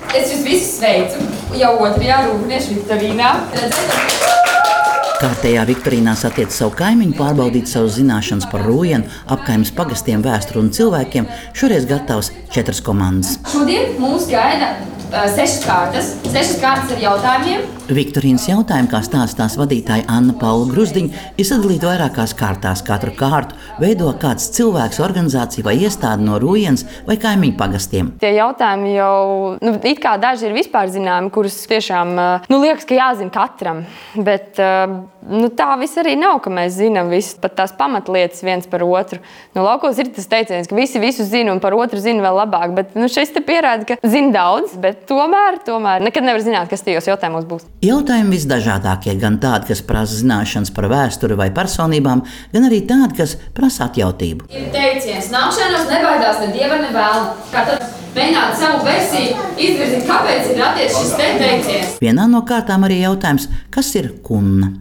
Es jūs visus sveicu jau 2. rūpniešu viktorīnā. Kārtējā viktorīnā satiec savu kaimiņu, pārbaudīt savas zināšanas par Rūjenu, apkaimes pagastiem, vēsturi un cilvēkiem. Šoreiz gatavs 4 komandas. Šodien mūs gaida 6 kārtas. 6 kārtas ar jautājumiem. Viktorīnas jautājumi, kā stāsta tās vadītāja Anna Paula Gruzdiņa, ir sadalīti vairākās kārtās. Katru kārtu veido kāds cilvēks, organizācija vai iestāde no Rūjenas vai kaimiņu pagastiem. Tie jautājumi jau it kā daži ir vispār zināmi, kurus tiešām liekas, ka jāzina katram. Bet tā viss arī nav, ka mēs zinām visu, pat tās pamatlietas viens par otru. Laukos ir tas teiciens, ka visi visu zina un par otru zina vēl labāk. Bet šis te pierāda, ka zina daudz, bet tomēr nekad nevar zināt, kas tajos jautājumos būs. Jautājumi visdažādākie, gan tādi, kas prasa zināšanas par vēsturi vai personībām, gan arī tādi, kas prasa atjautību. Ir teiciens, nākšanos nebaidās ne dieva, ne vēlna. Kā tad mēģināt savu versiju izvirzīt, kāpēc ir radies šis teiciens? Vienā no kārtām arī jautājums, kas ir kunna?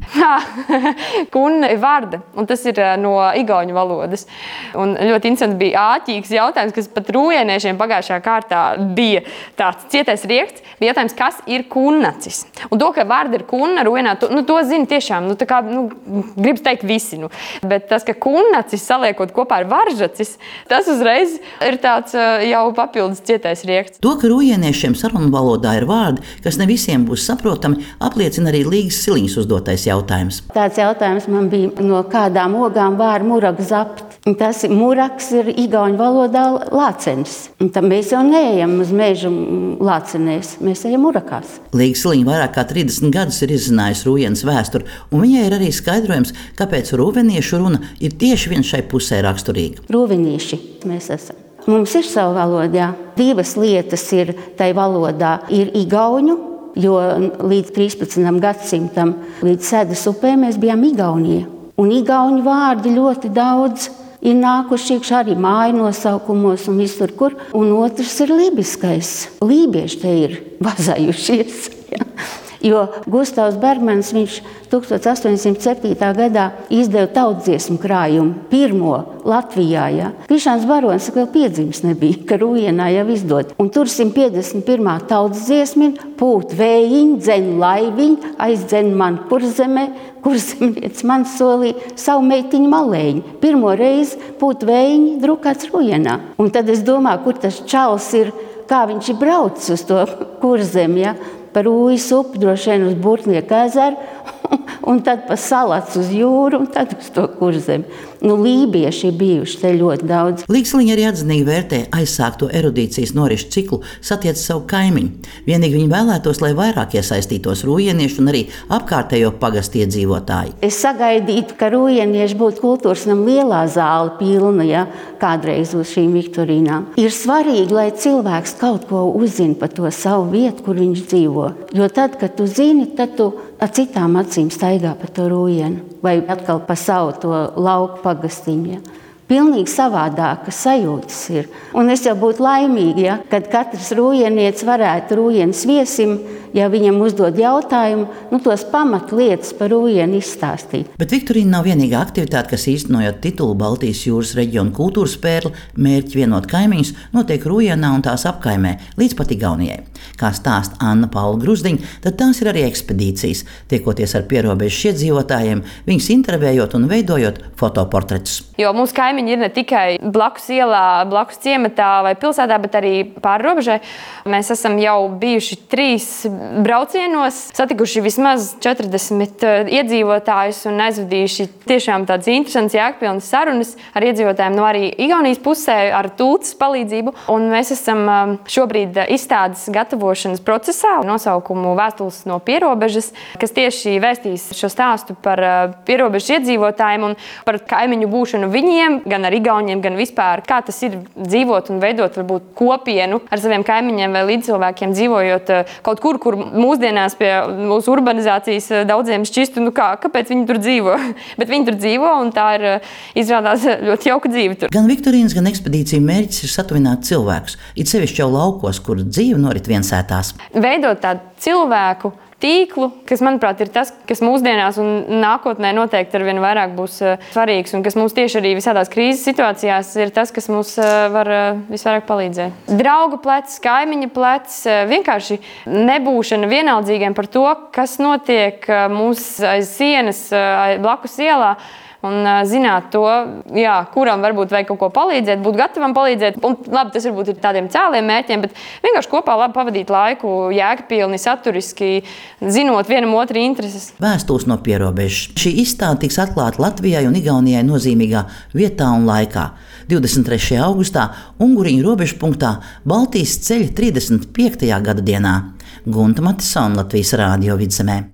Kunna ir vārda, un tas ir no igauņu valodas. Un ļoti interesanti bija āķīgs jautājums, kas pat rūjeniešiem pagājušā kārtā bija tāds cietais rieksts. Bija jautājums, kas ir kunnacis? Un to, ka vārda ir kunna, Rūjenā, to zina tiešām, gribas teikt visi. Bet tas, ka kunnacis saliekot kopā ar varžacis, tas uzreiz ir tāds jau papildus cietais rieksts. To, ka rūjeniešiem sarunu valodā ir vārdi, kas ne visiem būs saprotami, apliecina arī Līgas Siliņas uzdotais jautājums. Tāds jautājums man bija, no kādām ogām var muragu zapt. Tas muraks ir igauņu valodā lācenis. Un tad mēs jau neejam uz mežu lācenēs, mēs ejam murakās. Līgas Siliņa vairāk kā 30 gadus ir izzinājusi Rūjenas vēsturi, un viņai ir arī skaidrojums, kāpēc rūveniešu runa ir tieši vien šai pusē raksturīga. Rūvenieši mēs esam. Mums ir sava valodā. 2 lietas ir tai valodā. Ir igauņu, jo līdz 13. gadsimtam, līdz Sedas upē mēs bijām Igaunija. Un igauņu vārdi ļoti daudz ir nākuši iekšā arī māju nosaukumos un visur kur. Un otrs ir lībiskais. Lībieši te ir vazājušies. Jo Gustavs Bergmanis, viņš 1807. gadā izdeva tautsdziesmu krājumu, pirmo Latvijā. Ja. Krišāns Barons vēl piedzimis nebija, ka Rūjenā jau izdod. Un tur 151. tautsdziesma ir pūt vējiņ, dzen laiviņ, aizdzen man kurzemē, kurzemniec man solī savu meitiņu malēņu. Pirmo reizi pūt vējiņ drukāts Rūjenā. Un tad es domāju, kur tas čals ir, kā viņš ir braucis uz to kurzemi, ja. Par Rūjas upi, droši vien uz Burtnieku ezeru, un tad pa Salats uz jūru, un tad uz to kurzemi. Lībieši ir bijuši te ļoti daudz. Līgas Siliņa arī atzinīgi vērtē aizsākto erudīcijas norišu ciklu, satiec savu kaimiņu. Vienīgi viņi vēlētos, lai vairāk iesaistītos rūjenieši un arī apkārtējo pagastu iedzīvotāji. Es sagaidītu, ka rūjenieši būtu kultūras nam lielā zāle pilna, ja, kādreiz uz šīm viktorīnām. Ir svarīgi, lai cilvēks kaut ko uzzina par to savu vietu, kur viņš dzīvo. Jo tad, kad tu zini, tad tu ar citām acīm staigā pa to Rūjenu. Vai atkal pa savu to lauku pagastiņu. Ja. Pilnīgi savādākas sajūtas ir. Un es jau būtu laimīga, ja, kad katrs rūjenietis varētu Rūjenas viesim, ja viņam uzdod jautājumu, tos pamatlietas par Rūjenu izstāstīt. Bet viktorīna nav vienīgā aktivitāte, kas īstenojot titulu Baltijas jūras reģiona kultūras pērli, mērķi vienot kaimiņus, notiek Rūjenā un tās apkaimē, līdz pat Igaunijai. Kā stāsta Anna Paula Gruzdiņa, tad tās ir arī ekspedīcijas, tiekoties ar pierobežas iedzīvotājiem, viņus intervējot un veidojot fotoportretus. Jo mūsu kaimiņi ir ne tikai blakus ielā, blakus ciematā vai pilsētā, bet arī pāri robežai. Mēs esam jau bijuši 3 braucienos, satikuši vismaz 40 iedzīvotājus un aizvadījuši tiešām tādas interesantas, jēgpilnas sarunas ar iedzīvotājiem no arī Igaunijas pusē ar tulces palīdzību. Un mēs esam šobrīd izstādes gatavošanas procesā nosaukumu Vēstules no pierobežas, kas tieši vēstīs šo stāstu par pierobežas iedzīvotājiem un par kaimiņu būšanu viņiem, gan ar igauņiem, gan vispār, kā tas ir dzīvot un veidot varbūt kopienu ar saviem kaimiņiem vai līdzcilvēkiem, dzīvojot kaut kur, kur mūsdienās pie mūsu urbanizācijas daudziem šķistu, kāpēc viņi tur dzīvo. Bet viņi tur dzīvo un tā ir izrādās ļoti jauka dzīve tur. Gan viktorīnas, gan ekspedīciju mērķis ir satuvināt cilvēkus, it sevišķi jau laukos, kur dzīve norit viensētās. Veidot tādu cilvēku tīklu, kas, manuprāt, ir tas, kas mūsdienās un nākotnē noteikti ar vien vairāk būs svarīgs un kas mums tieši arī visādās krīzes situācijās ir tas, kas mums var visvairāk palīdzēt. Draugu plecs, kaimiņa plecs, vienkārši nebūšana vienaldzīgiem par to, kas notiek mūsu aiz sienas, blakus ielā. Un zināt to, jā, kuram varbūt vajag kaut ko palīdzēt, būt gatavam palīdzēt. Un, labi, tas varbūt ir tādiem cēliem mērķiem, bet vienkārši kopā labi pavadīt laiku, jēgpilni, saturiski, zinot vienam otru intereses. Vēstules no pierobežas. Šī izstāde tiks atklāta Latvijai un Igaunijai nozīmīgā vietā un laikā. 23. augustā Unguriņu robežpunktā Baltijas ceļa 35. gada dienā. Gunta Matisona, Latvijas Rādio Vidzemē.